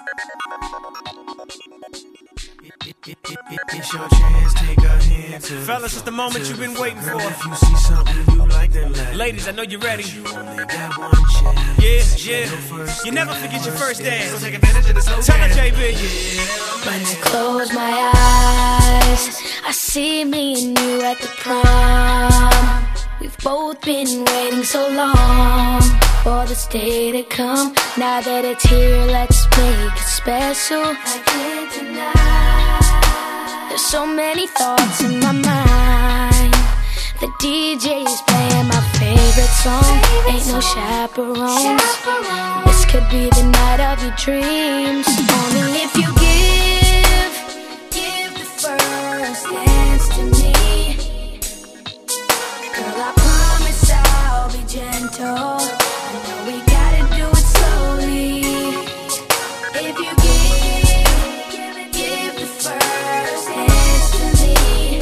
It's your chance, take a hand to Fellas, it's the moment you've been waiting for. If you see something you like, then let Ladies, I know you're ready. You only got one chance. Yeah. You never forget your first dance. So take advantage of the slow Tell her, jam. JB. When I close my eyes, I see me and you at the prom. We've both been waiting so long for this day to come. Now that it's here, let's make it special. I can't deny. There's so many thoughts in my mind. The DJ is playing my favorite song. Ain't no chaperones. This could be the night of your dreams. Only if you give the first dance to me. Girl, I promise I'll be gentle. I know we gotta do it slowly. If you give the first dance to me,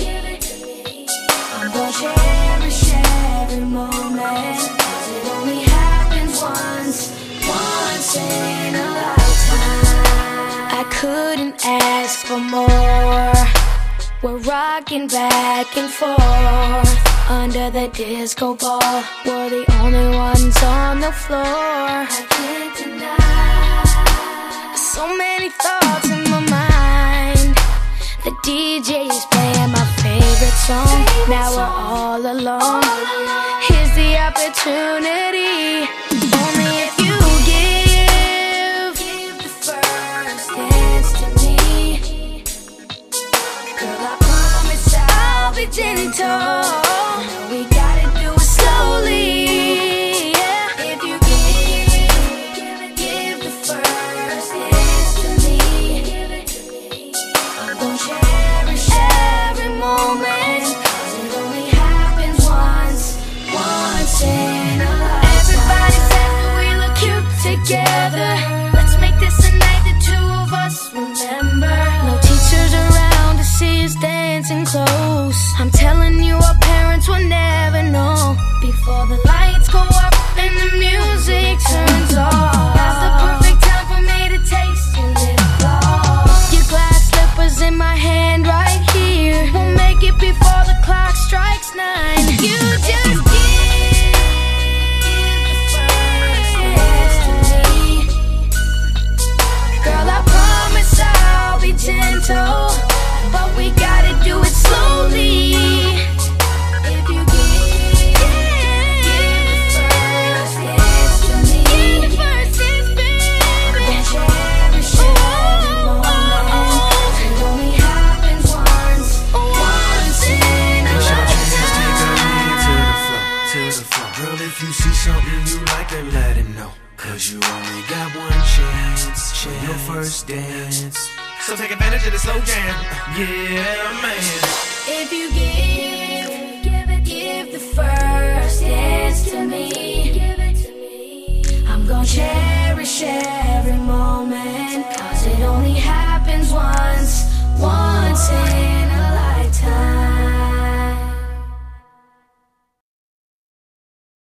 I'm gonna cherish every moment. 'Cause it only happens once in a lifetime. I couldn't ask for more. We're rocking back and forth under the disco ball. We're the only ones on the floor. I can't deny. So many thoughts in my mind. The DJ is playing my favorite song. Now we're all alone. Here's the opportunity. Only if you give the first dance to me. Girl, I promise I'll be gentle. We gotta do it slowly. Yeah. If you give the first dance to me, I'm gonna cherish every moment. 'Cause it only happens once in a lifetime. Everybody says that we look cute together. Let's make this a night the two of us remember. No teachers around to see us dancing close. I'm telling you, our parents will never know. Before the lights go up and the music turns off, now's the perfect time for me to taste your lip gloss. Your glass slippers in my hand right here. We'll make it before the clock strikes 9. You just give the first dance to me. Girl, I promise I'll be gentle, but we gotta do it slowly. If you give the first dance to me, first dance, baby, I'm gonna cherish every moment. It only happens once in a It's your chance, take a lifetime. hand to the floor. Girl, if you see something you like, then let it know. 'Cause you only got one chance. Your first dance. So take advantage of the slow jam. Yeah, man. If you give the first dance to me, I'm gonna cherish it.